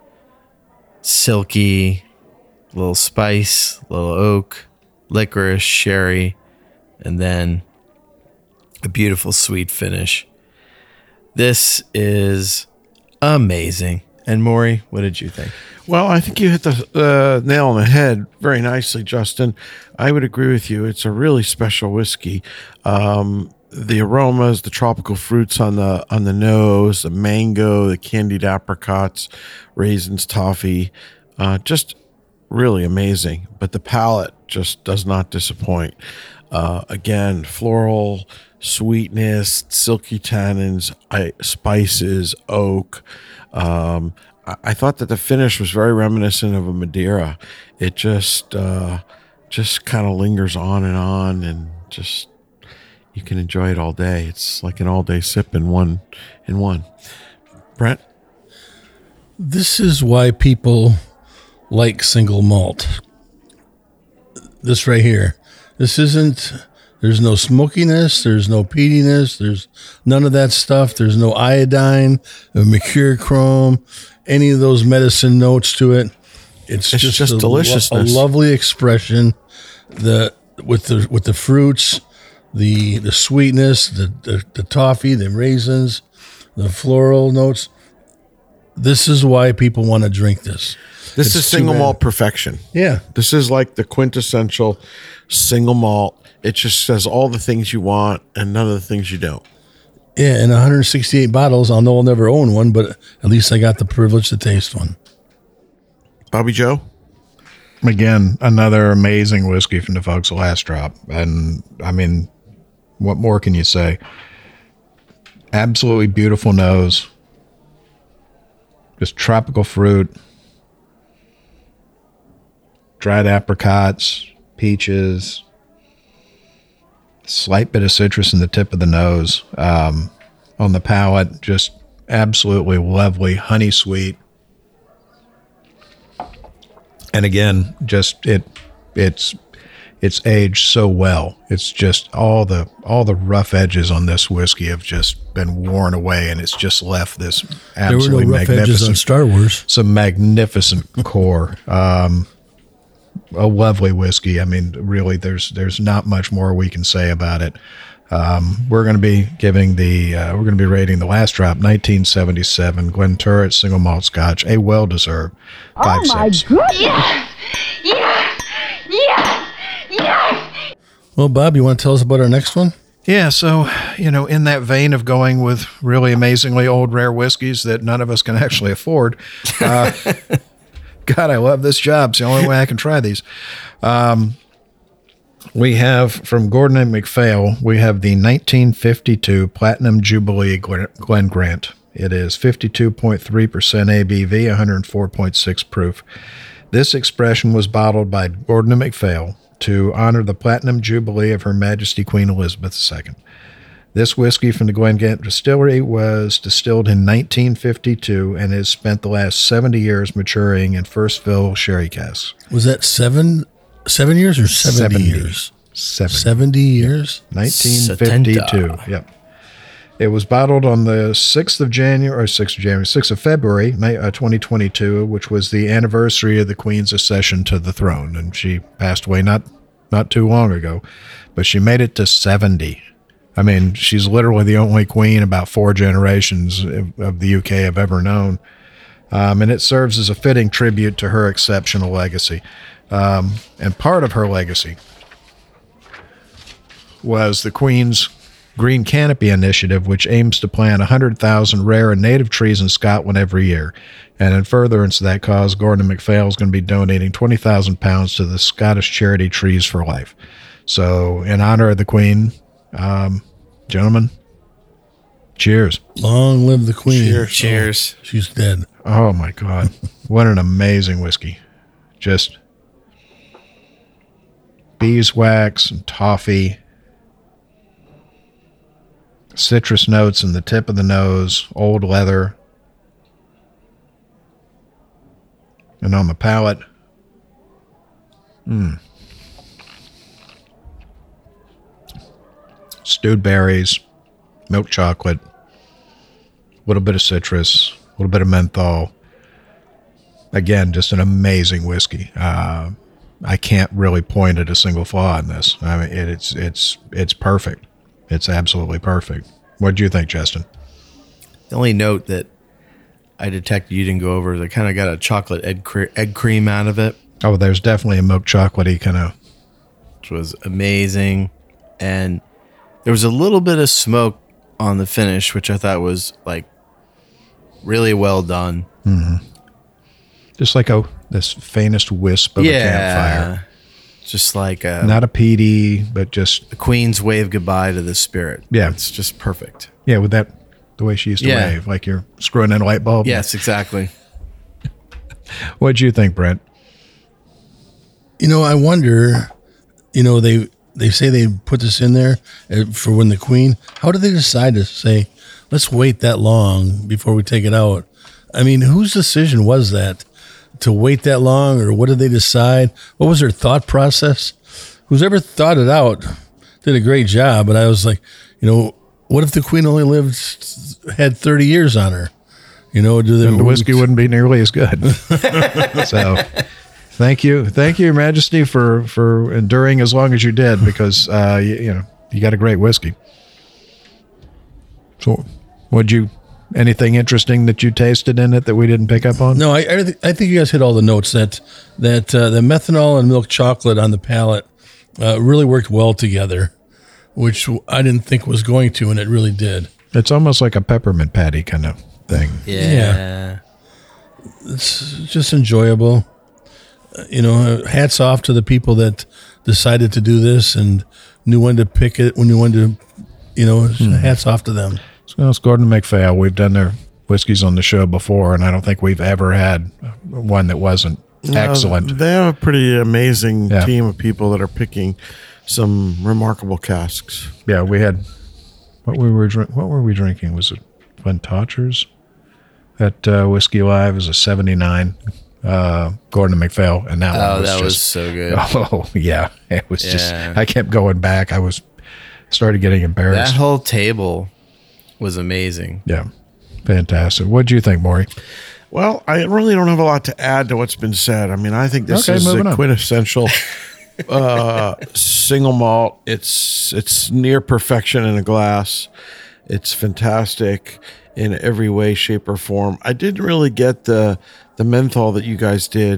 D: silky, a little spice, a little oak, licorice, sherry, and then a beautiful sweet finish. This is amazing. And Maury, what did you think?
E: Well, I think you hit the uh, nail on the head very nicely, Justin. I would agree with you. It's a really special whiskey. Um, the aromas, the tropical fruits on the on the nose, the mango, the candied apricots, raisins, toffee, uh, just really amazing. But the palate just does not disappoint. Uh, again, floral, sweetness, silky tannins, I, spices, oak. Um, I, I thought that the finish was very reminiscent of a Madeira. It just uh, just kind of lingers on and on, and just you can enjoy it all day. It's like an all-day sip in one. In one. Brent?
C: This is why people like single malt. This right here. This isn't, there's no smokiness, there's no peatiness, there's none of that stuff. There's no iodine, no mercurochrome, any of those medicine notes to it. It's,
E: It's
C: just,
E: just
C: a,
E: deliciousness.
C: a lovely expression. The with the with the fruits, the the sweetness, the, the the toffee, the raisins, the floral notes. This is why people want to drink this.
E: This
C: It's
E: is
C: too
E: single
C: bad.
E: malt perfection.
C: Yeah.
E: This is like the quintessential single malt. It just says all the things you want and none of the things you don't.
C: Yeah, and one hundred sixty-eight bottles. I'll know I'll never own one, but at least I got the privilege to taste one.
E: Bobby Joe?
B: Again, another amazing whiskey from the folks at Last Drop. And I mean, what more can you say? Absolutely beautiful nose. Just tropical fruit. Dried apricots, peaches. Slight bit of citrus in the tip of the nose. Um, on the palate, just absolutely lovely, honey sweet. And again, just it, it's, it's aged so well. It's just all the all the rough edges on this whiskey have just been worn away, and it's just left this absolutely
C: there were no rough
B: magnificent
C: edges on Star Wars.
B: Some magnificent core. Um, a lovely whiskey. I mean, really, there's there's not much more we can say about it. Um, we're going to be giving the uh, we're going to be rating The Last Drop nineteen seventy-seven Glenturret Single Malt Scotch a well deserved five
G: Oh my
B: sips.
G: goodness!
H: Yes! Yes! Yes! Yes!
C: Well, Bob, you want to tell us about our next one?
B: Yeah, so, you know, in that vein of going with really amazingly old, rare whiskeys that none of us can actually afford, uh, God, I love this job. It's the only way I can try these. Um, we have, from Gordon and MacPhail, we have the nineteen fifty-two Platinum Jubilee Glen, Glen Grant. It is fifty-two point three percent A B V, one hundred four point six proof. This expression was bottled by Gordon and MacPhail to honor the Platinum Jubilee of Her Majesty Queen Elizabeth the Second. This whiskey from the Glen Grant Distillery was distilled in nineteen fifty-two and has spent the last seventy years maturing in first fill sherry casks.
C: Was that seven seven years or seventy, seventy years?
B: seventy.
C: seventy years?
B: nineteen fifty-two. Yep. It was bottled on the sixth of January, or sixth of January, sixth of February, twenty twenty-two, which was the anniversary of the Queen's accession to the throne. And she passed away not, not too long ago, but she made it to seventy. I mean, she's literally the only queen about four generations of, of the U K have ever known. Um, and it serves as a fitting tribute to her exceptional legacy. Um, and part of her legacy was the Queen's Green Canopy Initiative, which aims to plant one hundred thousand rare and native trees in Scotland every year. And in furtherance of that cause, Gordon and MacPhail is going to be donating twenty thousand pounds to the Scottish charity Trees for Life. So in honor of the Queen, um, gentlemen, cheers.
C: Long live the Queen.
D: Cheers. Cheers.
C: Oh, she's dead.
B: Oh, my God. What an amazing whiskey. Just beeswax and toffee. Citrus notes in the tip of the nose, old leather, and on the palate, mm. stewed berries, milk chocolate, a little bit of citrus, a little bit of menthol. Again, just an amazing whiskey. Uh, I can't really point at a single flaw in this. I mean, it, it's it's it's perfect. It's absolutely perfect. What do you think, Justin?
D: The only note that I detected you didn't go over is I kind of got a chocolate egg, cre- egg cream out of it.
B: Oh, there's definitely a milk chocolatey kind of.
D: Which was amazing. And there was a little bit of smoke on the finish, which I thought was like really well done.
B: Mm-hmm. Just like a this faintest wisp of
D: yeah.
B: a campfire.
D: Just like a,
B: not a peaty, but just
D: the Queen's wave goodbye to the spirit.
B: Yeah,
D: it's just perfect.
B: Yeah, with that, the way she used to
D: yeah.
B: wave, like you're screwing in a light bulb.
D: Yes, exactly.
B: What'd you think, Brent?
C: You know, I wonder. You know, they they say they put this in there for when the Queen. How did they decide to say, let's wait that long before we take it out? I mean, whose decision was that? To wait that long, or what did they decide? What was their thought process? Who's ever thought it out did a great job, but I was like, you know, what if the Queen only lived, had thirty years on her? You know, do they,
B: and the whiskey wouldn't be nearly as good. So thank you. Thank you, Your Majesty, for, for enduring as long as you did, because, uh, you, you know, you got a great whiskey. So what'd you... Anything interesting that you tasted in it that we didn't pick up on?
C: No, I I, th- I think you guys hit all the notes. That that uh, the methanol and milk chocolate on the palate uh, really worked well together, which I didn't think was going to, and it really did.
B: It's almost like a peppermint patty kind of thing.
D: Yeah,
C: yeah. It's just enjoyable. Uh, you know, hats off to the people that decided to do this and knew when to pick it, when knew when to, you know, hmm. hats off to them.
B: So it's Gordon and MacPhail. We've done their whiskeys on the show before, and I don't think we've ever had one that wasn't no, excellent.
E: They have a pretty amazing
B: yeah.
E: team of people that are picking some remarkable casks.
B: Yeah, we had what we were drink, what were we drinking? Was it Glentochers? That uh, Whiskey Live is a seventy-nine. Uh, Gordon and MacPhail, and that
D: oh,
B: one was
D: that
B: just,
D: was so good.
B: Oh yeah, it was
D: yeah.
B: just. I kept going back. I was started getting embarrassed.
D: That whole table was amazing.
B: Yeah, fantastic. What do you think, Maury?
E: Well, I really don't have a lot to add to what's been said. I mean, I think this
B: okay,
E: is a
B: on.
E: quintessential uh, single malt. It's it's near perfection in a glass. It's fantastic in every way, shape, or form. I didn't really get the the menthol that you guys did,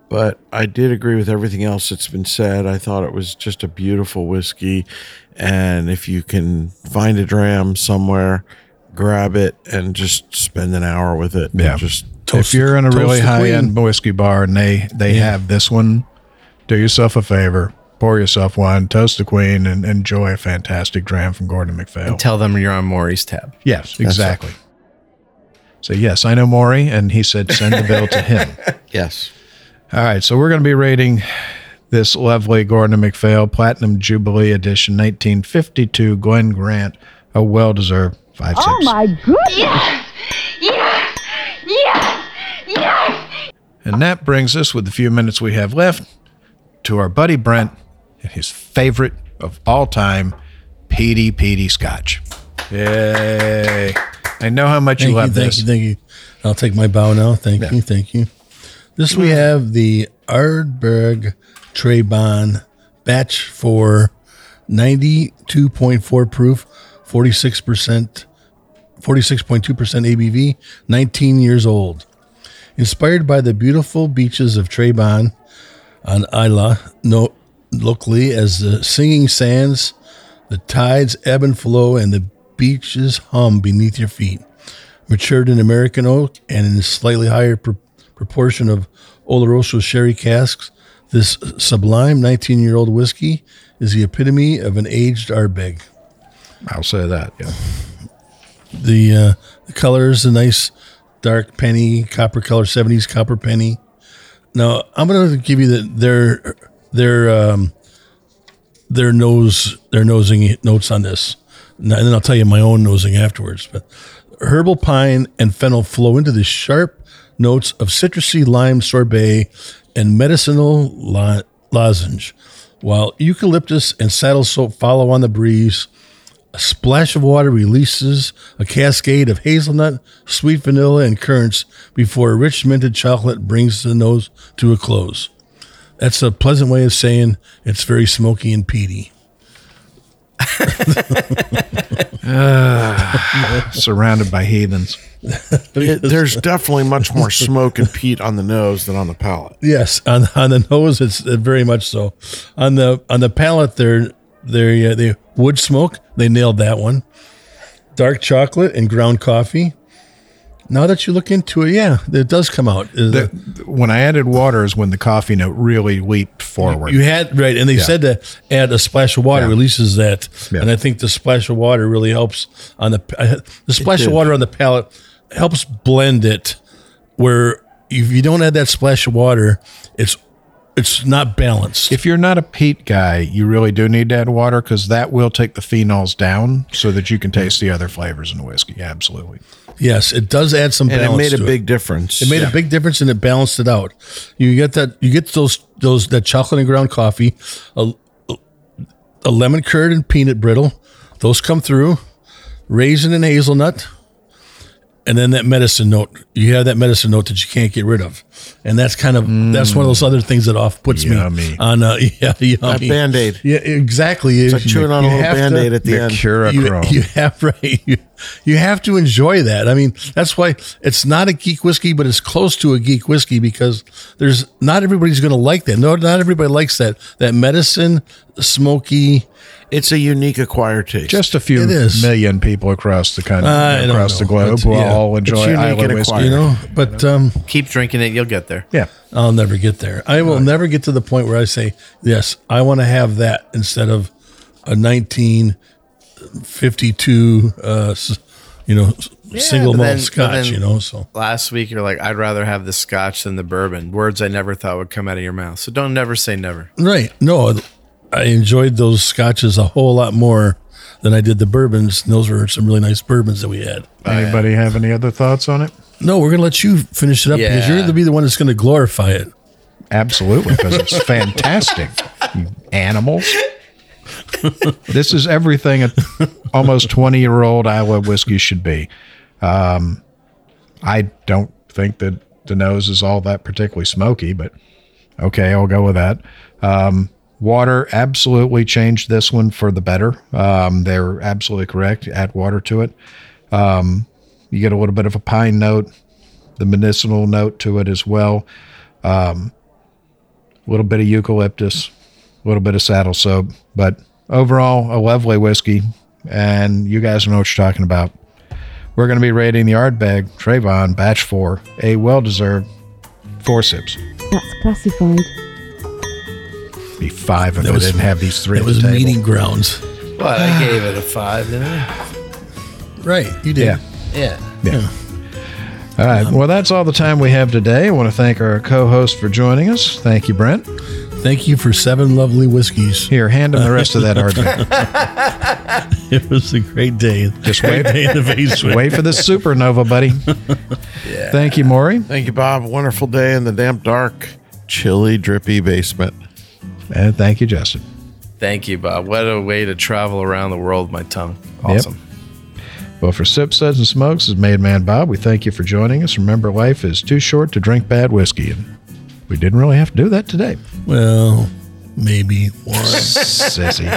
E: but I did agree with everything else that's been said. I thought it was just a beautiful whiskey. And if you can find a dram somewhere, grab it and just spend an hour with it.
B: Yeah.
E: Just
B: if you're in a really high-end whiskey bar and they, they yeah. have this one, do yourself a favor, pour yourself one, toast the queen, and enjoy a fantastic dram from Gordon MacPhail.
D: And tell them you're on Maury's tab.
B: Yes, exactly. So, yes, I know Maury, and he said send the bill to him.
E: Yes.
B: All right, so we're going to be rating this lovely Gordon MacPhail Platinum Jubilee Edition nineteen fifty-two Glen Grant, a well-deserved five six.
G: Oh, my goodness.
H: Yes! Yes! Yes! Yes!
B: And that brings us, with the few minutes we have left, to our buddy Brent and his favorite of all time, Peaty Peaty Scotch. Yay. I know how much
C: thank
B: you love
C: you, thank
B: this.
C: You, thank you. I'll take my bow now. Thank yeah. you, thank you. This we have the Ardbeg Trebon Batch four, ninety-two point four proof, forty-six percent, forty-six point two percent A B V, nineteen years old. Inspired by the beautiful beaches of Trebon on Islay, no, locally as the singing sands, the tides ebb and flow, and the beaches hum beneath your feet. Matured in American oak and in a slightly higher pr- proportion of Oloroso sherry casks, this sublime nineteen-year-old whiskey is the epitome of an aged Ardbeg.
B: I'll say that, yeah.
C: The, uh, the color is a nice dark penny, copper color, seventies copper penny. Now, I'm going to give you the, their their um, their nose their nosing notes on this, and then I'll tell you my own nosing afterwards. But herbal pine and fennel flow into the sharp notes of citrusy lime sorbet and medicinal lo- lozenge, while eucalyptus and saddle soap follow on the breeze. A splash of water releases a cascade of hazelnut, sweet vanilla, and currants before a rich minted chocolate brings the nose to a close. That's a pleasant way of saying it's very smoky and peaty.
B: uh, surrounded by heathens.
E: It, there's definitely much more smoke and peat on the nose than on the palate.
C: Yes, on on the nose, it's very much so. On the on the palate, they're they're uh, they wood smoke. They nailed that one. Dark chocolate and ground coffee. Now that you look into it, yeah, it does come out.
B: The, when I added water is when the coffee note really leaped forward.
C: You had, right, and they yeah. said to add a splash of water yeah. releases that, yeah. and I think the splash of water really helps on the, uh, the splash of water on the palate helps blend it, where if you don't add that splash of water, it's it's not balanced.
B: If you're not a peat guy, you really do need to add water because that will take the phenols down so that you can taste the other flavors in the whiskey. Absolutely.
C: Yes, it does add some balance.
E: And it made a
C: to
E: big
C: it.
E: difference.
C: It made yeah. a big difference, and it balanced it out. You get that. You get those those that chocolate and ground coffee, a, a lemon curd and peanut brittle. Those come through. Raisin and hazelnut. And then that medicine note, you have that medicine note that you can't get rid of. And that's kind of, mm. that's one of those other things that off puts yummy. me on, uh, yeah, yummy.
E: That Band-Aid.
C: Yeah, exactly.
E: It's like chewing on a little Band-Aid to, at the end.
C: You, you have, right. You, you have to enjoy that. I mean, that's why it's not a geek whiskey, but it's close to a geek whiskey because there's, not everybody's going to like that. No, not everybody likes that, that medicine, smoky.
E: It's a unique acquired taste.
B: Just a few million people across the country,
C: uh,
B: across the globe, who yeah. all enjoy Islay whiskey.
C: You know, but um,
D: keep drinking it, you'll get there.
B: Yeah,
C: I'll never get there. I will right. never get to the point where I say, "Yes, I want to have that" instead of a nineteen fifty-two, uh, you know, yeah, single malt then, Scotch. You know, so
D: last week you're like, "I'd rather have the Scotch than the bourbon." Words I never thought would come out of your mouth. So don't never say never.
C: Right? No. I enjoyed those scotches a whole lot more than I did the bourbons. And those were some really nice bourbons that we had.
B: Anybody have any other thoughts on it?
C: No, we're going to let you finish it up yeah. because you're going to be the one that's going to glorify it.
B: Absolutely, because it's fantastic. You animals. This is everything a almost twenty-year-old Islay whiskey should be. Um, I don't think that the nose is all that particularly smoky, but okay, I'll go with that. Um, Water absolutely changed this one for the better. Um, they're absolutely correct. Add water to it. Um, you get a little bit of a pine note, the medicinal note to it as well. Um, a little bit of eucalyptus, a little bit of saddle soap, but overall, a lovely whiskey. And you guys know what you're talking about. We're going to be rating the Ardbeg Trayvon Batch four, a well-deserved four sips.
G: That's classified.
B: Be five if
C: That
B: I
C: was-
B: didn't have these three.
C: It
B: at
C: was
B: the table.
C: meeting grounds.
D: What? I gave it a five, didn't I?
C: Right, you did.
B: Yeah.
D: Yeah.
B: Yeah. All right. Well, that's all the time we have today. I want to thank our co-host for joining us. Thank you, Brent.
C: Thank you for seven lovely whiskeys.
B: Here, hand him the rest of that Ardbeg.
C: It was a great day.
B: Just
C: great
B: wait.
C: day in the basement.
B: Wait for this supernova, buddy.
E: Yeah.
B: Thank you, Maury.
E: Thank you, Bob. Wonderful day in the damp, dark, chilly, drippy basement.
B: And thank you, Justin.
D: Thank you, Bob. What a way to travel around the world with my tongue. Awesome.
B: Well, for Sip, Suds, and Smokes, is Made Man Bob. We thank you for joining us. Remember, life is too short to drink bad whiskey, and we didn't really have to do that today.
C: Well, maybe one.
B: Sissy.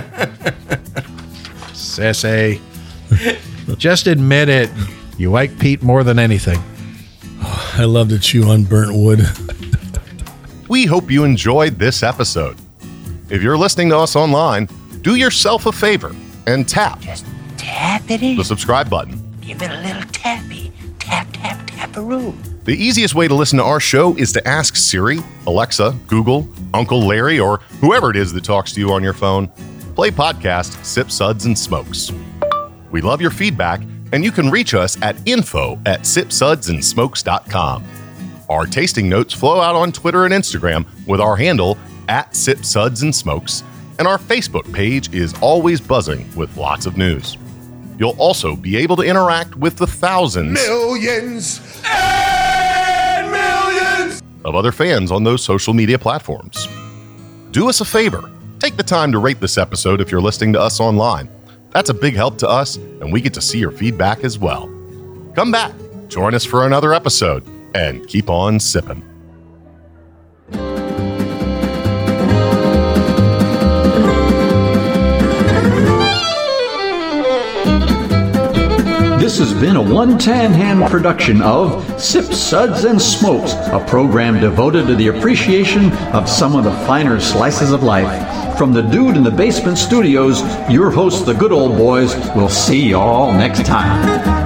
B: Sissy. Just admit it. You like Pete more than anything.
C: I love to chew on burnt wood.
L: We hope you enjoyed this episode. If you're listening to us online, do yourself a favor and tap
M: Tap it in.
L: the subscribe button.
M: Give it a little tappy. Tap, tap, tap-a-roo.
L: The easiest way to listen to our show is to ask Siri, Alexa, Google, Uncle Larry, or whoever it is that talks to you on your phone, play podcast Sip, Suds, and Smokes. We love your feedback, and you can reach us at info at sip suds and smokes dot com. Our tasting notes flow out on Twitter and Instagram with our handle at Sip, Suds, and Smokes, and our Facebook page is always buzzing with lots of news. You'll also be able to interact with the thousands
I: Millions and millions
L: of other fans on those social media platforms. Do us a favor. Take the time to rate this episode if you're listening to us online. That's a big help to us, and we get to see your feedback as well. Come back, join us for another episode, and keep on sipping.
A: This has been a One Tan Hand production of Sip, Suds, and Smokes, a program devoted to the appreciation of some of the finer slices of life. From the Dude in the Basement Studios, your hosts, the Good Old Boys, will see you all next time.